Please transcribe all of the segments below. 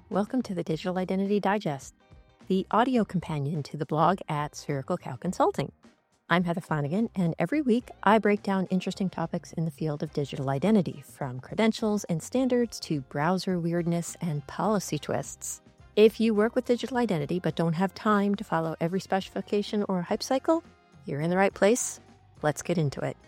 Welcome to the Digital Identity Digest, the audio companion to the blog at Spherical Cow Consulting. I'm Heather Flanagan, and every week I break down interesting topics in the field of digital identity, from credentials and standards to browser weirdness and policy twists. If you work with digital identity but don't have time to follow every specification or hype cycle, you're in the right place. Let's get into it.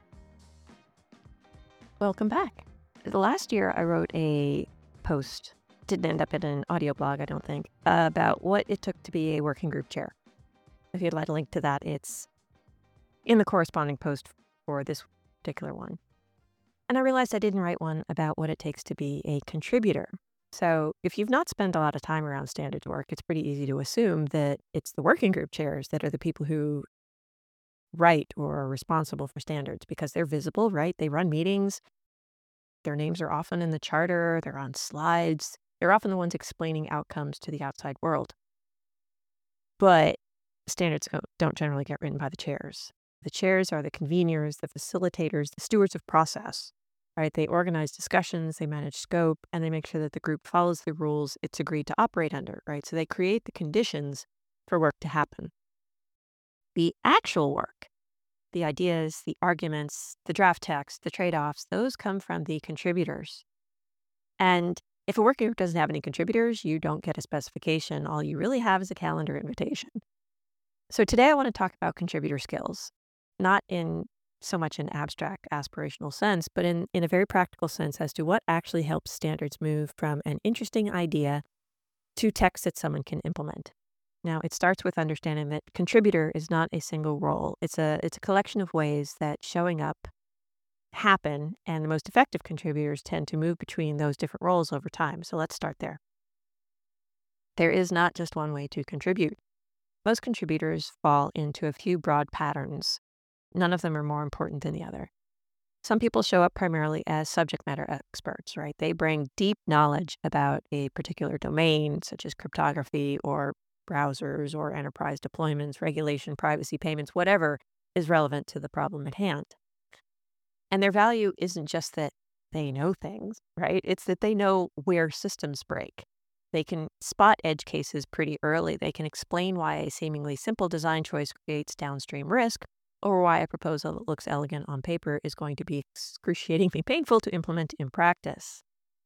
Welcome back. Last year I wrote a post, didn't end up in an audio blog, I don't think, about what it took to be a working group chair. If you'd like a link to that, it's in the corresponding post for this particular one. And I realized I didn't write one about what it takes to be a contributor. So if you've not spent a lot of time around standards work, it's pretty easy to assume that it's the working group chairs that are the people who write or are responsible for standards because they're visible, right? They run meetings. Their names are often in the charter. They're on slides. They're often the ones explaining outcomes to the outside world. But standards don't generally get written by the chairs. The chairs are the conveners, the facilitators, the stewards of process, right? They organize discussions, they manage scope, and they make sure that the group follows the rules it's agreed to operate under, right? So they create the conditions for work to happen. The actual work, the ideas, the arguments, the draft text, the trade-offs, those come from the contributors. And if a working group doesn't have any contributors, you don't get a specification. All you really have is a calendar invitation. So today I want to talk about contributor skills, not in so much an abstract aspirational sense, but in a very practical sense as to what actually helps standards move from an interesting idea to text that someone can implement. Now, it starts with understanding that contributor is not a single role. It's a collection of ways that showing up happen, and the most effective contributors tend to move between those different roles over time. So let's start there. There is not just one way to contribute. Most contributors fall into a few broad patterns. None of them are more important than the other. Some people show up primarily as subject matter experts, right? They bring deep knowledge about a particular domain, such as cryptography or browsers or enterprise deployments, regulation, privacy, payments, whatever is relevant to the problem at hand. And their value isn't just that they know things, right? It's that they know where systems break. They can spot edge cases pretty early. They can explain why a seemingly simple design choice creates downstream risk, or why a proposal that looks elegant on paper is going to be excruciatingly painful to implement in practice.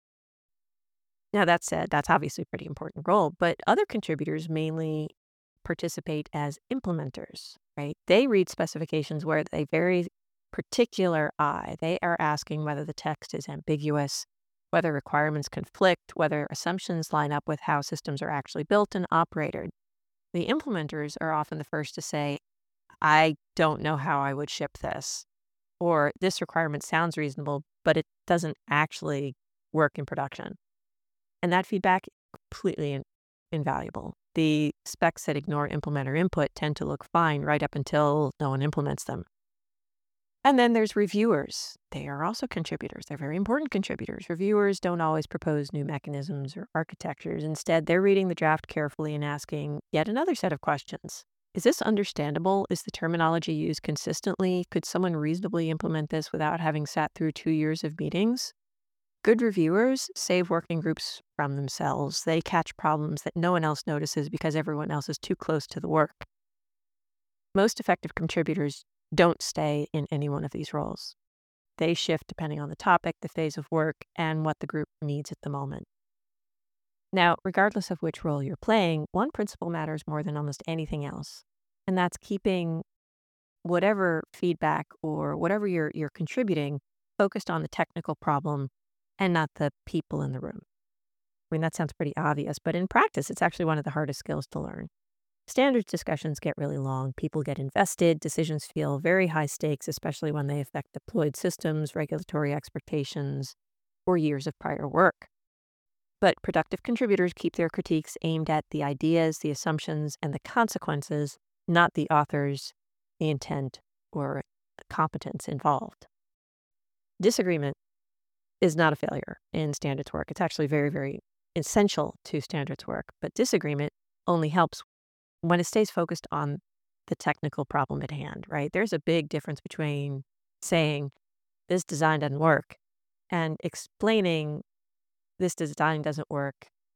Now, that said, that's obviously a pretty important role, but other contributors mainly participate as implementers, right? They read specifications where they very particular eye. They are asking whether the text is ambiguous, whether requirements conflict, whether assumptions line up with how systems are actually built and operated. The implementers are often the first to say, I don't know how I would ship this, or this requirement sounds reasonable, but it doesn't actually work in production. And that feedback is completely invaluable. The specs that ignore implementer input tend to look fine right up until no one implements them. And then there's reviewers. They are also contributors. They're very important contributors. Reviewers don't always propose new mechanisms or architectures. Instead, they're reading the draft carefully and asking yet another set of questions. Is this understandable? Is the terminology used consistently? Could someone reasonably implement this without having sat through 2 years of meetings? Good reviewers save working groups from themselves. They catch problems that no one else notices because everyone else is too close to the work. Most effective contributors don't stay in any one of these roles. They shift depending on the topic, the phase of work, and what the group needs at the moment. Now, regardless of which role you're playing, one principle matters more than almost anything else, and that's keeping whatever feedback or whatever you're contributing focused on the technical problem and not the people in the room. I mean, that sounds pretty obvious, but in practice, it's actually one of the hardest skills to learn. Standards discussions get really long. People get invested. Decisions feel very high stakes, especially when they affect deployed systems, regulatory expectations, or years of prior work. But productive contributors keep their critiques aimed at the ideas, the assumptions, and the consequences, not the authors, the intent, or the competence involved. Disagreement is not a failure in standards work. It's actually very, very essential to standards work. But disagreement only helps when it stays focused on the technical problem at hand, right? There's a big difference between saying this design doesn't work and explaining this design doesn't work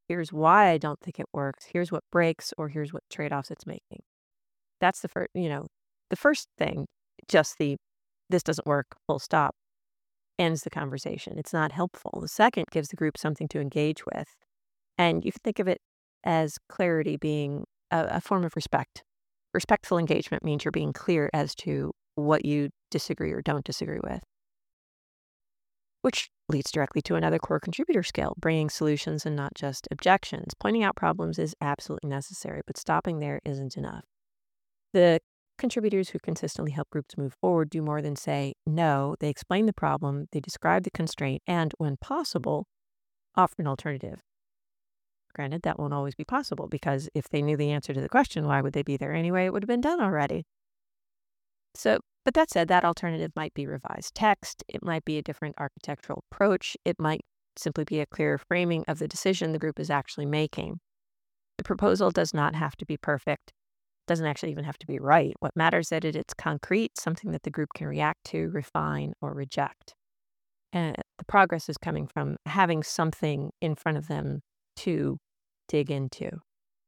Here's why I don't think it works. Here's what breaks, or here's what trade-offs it's making. That's the first thing, just the this doesn't work, full stop, ends the conversation. It's not helpful. The second gives the group something to engage with. And you can think of it as clarity being a form of respect. Respectful engagement means you're being clear as to what you disagree or don't disagree with, which leads directly to another core contributor skill, bringing solutions and not just objections. Pointing out problems is absolutely necessary, but stopping there isn't enough. The contributors who consistently help groups move forward do more than say no. They explain the problem, they describe the constraint, and when possible, offer an alternative. Granted, that won't always be possible because if they knew the answer to the question, why would they be there anyway? It would have been done already. But that said, that alternative might be revised text. It might be a different architectural approach. It might simply be a clearer framing of the decision the group is actually making. The proposal does not have to be perfect. Doesn't actually even have to be right. What matters is that it's concrete, something that the group can react to, refine, or reject. And the progress is coming from having something in front of them to dig into.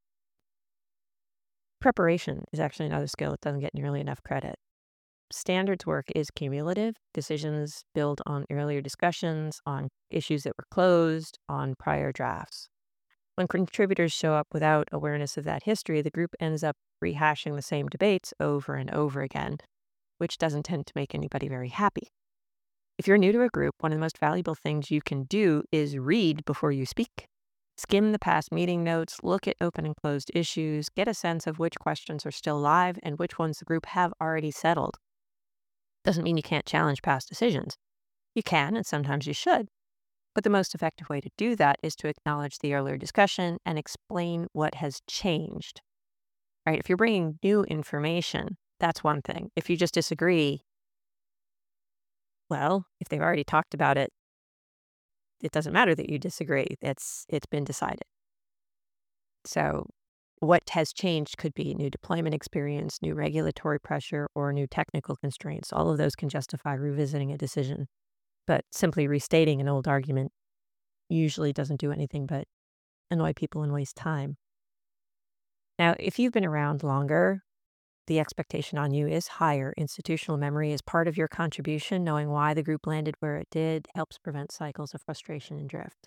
Preparation is actually another skill that doesn't get nearly enough credit. Standards work is cumulative. Decisions build on earlier discussions, on issues that were closed, on prior drafts. When contributors show up without awareness of that history, the group ends up rehashing the same debates over and over again, which doesn't tend to make anybody very happy. If you're new to a group, one of the most valuable things you can do is read before you speak. Skim the past meeting notes, look at open and closed issues, get a sense of which questions are still live and which ones the group have already settled. Doesn't mean you can't challenge past decisions. You can, and sometimes you should. But the most effective way to do that is to acknowledge the earlier discussion and explain what has changed. Right? If you're bringing new information, that's one thing. If you just disagree, well, if they've already talked about it, it doesn't matter that you disagree. It's been decided. So what has changed could be new deployment experience, new regulatory pressure, or new technical constraints. All of those can justify revisiting a decision. But simply restating an old argument usually doesn't do anything but annoy people and waste time. Now, if you've been around longer, the expectation on you is higher. Institutional memory is part of your contribution. Knowing why the group landed where it did helps prevent cycles of frustration and drift.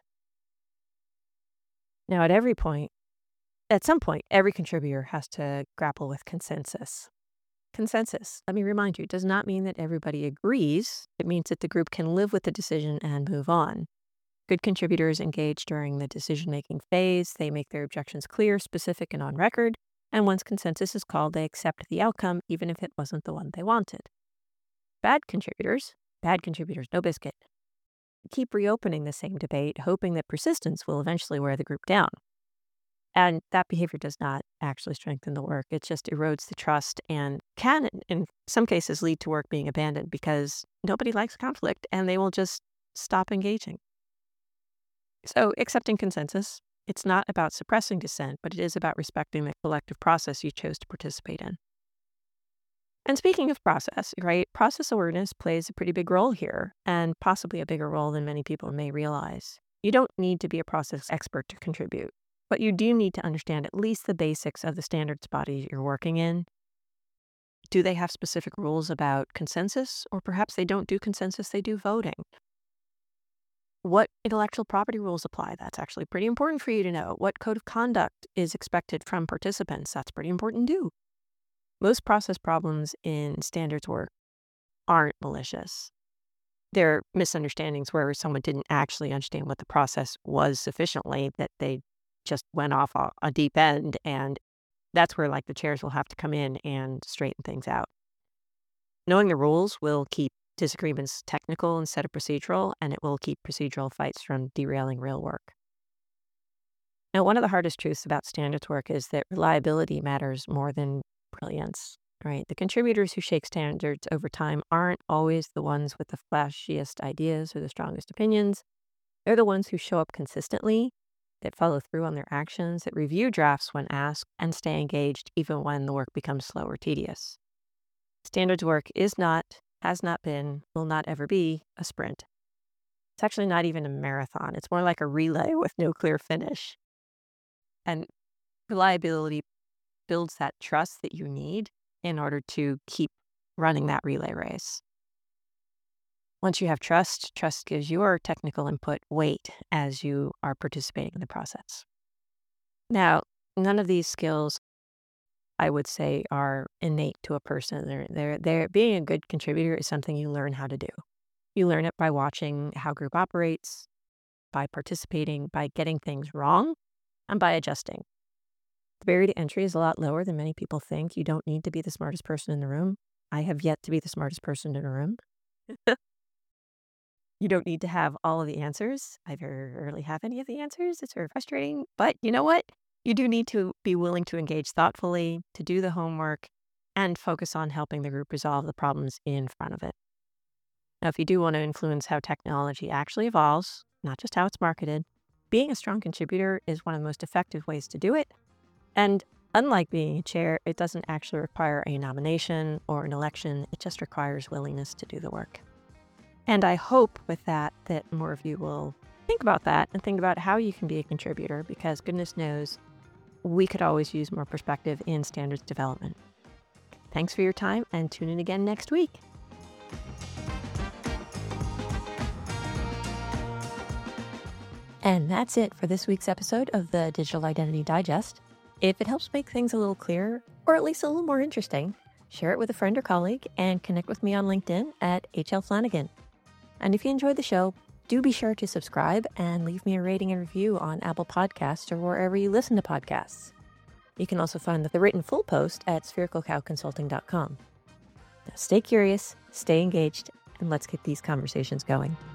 Now, at some point, every contributor has to grapple with consensus. Consensus, let me remind you, does not mean that everybody agrees. It means that the group can live with the decision and move on. Good contributors engage during the decision-making phase. They make their objections clear, specific, and on record. And once consensus is called, they accept the outcome, even if it wasn't the one they wanted. Bad contributors, no biscuit, keep reopening the same debate, hoping that persistence will eventually wear the group down. And that behavior does not actually strengthen the work. It just erodes the trust and can, in some cases, lead to work being abandoned because nobody likes conflict and they will just stop engaging. So accepting consensus, it's not about suppressing dissent, but it is about respecting the collective process you chose to participate in. And speaking of process, right, process awareness plays a pretty big role here, and possibly a bigger role than many people may realize. You don't need to be a process expert to contribute, but you do need to understand at least the basics of the standards body you're working in. Do they have specific rules about consensus? Or perhaps they don't do consensus, they do voting. What intellectual property rules apply? That's actually pretty important for you to know. What code of conduct is expected from participants? That's pretty important too. Most process problems in standards work aren't malicious. They're misunderstandings where someone didn't actually understand what the process was sufficiently, that they just went off a deep end, and that's where the chairs will have to come in and straighten things out. Knowing the rules will keep disagreements technical instead of procedural, and it will keep procedural fights from derailing real work. Now, one of the hardest truths about standards work is that reliability matters more than brilliance, right? The contributors who shake standards over time aren't always the ones with the flashiest ideas or the strongest opinions. They're the ones who show up consistently, that follow through on their actions, that review drafts when asked, and stay engaged even when the work becomes slow or tedious. Standards work is not, has not been, will not ever be a sprint. It's actually not even a marathon. It's more like a relay with no clear finish. And reliability builds that trust that you need in order to keep running that relay race. Once you have trust, trust gives your technical input weight as you are participating in the process. Now, none of these skills, I would say, are innate to a person. They're being a good contributor is something you learn how to do. You learn it by watching how group operates, by participating, by getting things wrong, and by adjusting. The barrier to entry is a lot lower than many people think. You don't need to be the smartest person in the room. I have yet to be the smartest person in a room. You don't need to have all of the answers. I very rarely have any of the answers. It's very frustrating. But you know what? You do need to be willing to engage thoughtfully, to do the homework, and focus on helping the group resolve the problems in front of it. Now, if you do want to influence how technology actually evolves, not just how it's marketed, being a strong contributor is one of the most effective ways to do it. And unlike being a chair, it doesn't actually require a nomination or an election. It just requires willingness to do the work. And I hope with that more of you will think about that and think about how you can be a contributor, because goodness knows we could always use more perspective in standards development. Thanks for your time, and tune in again next week. And that's it for this week's episode of the Digital Identity Digest. If it helps make things a little clearer, or at least a little more interesting, share it with a friend or colleague and connect with me on LinkedIn at HL Flanagan. And if you enjoyed the show, do be sure to subscribe and leave me a rating and review on Apple Podcasts or wherever you listen to podcasts. You can also find the written full post at sphericalcowconsulting.com. Now stay curious, stay engaged, and let's get these conversations going.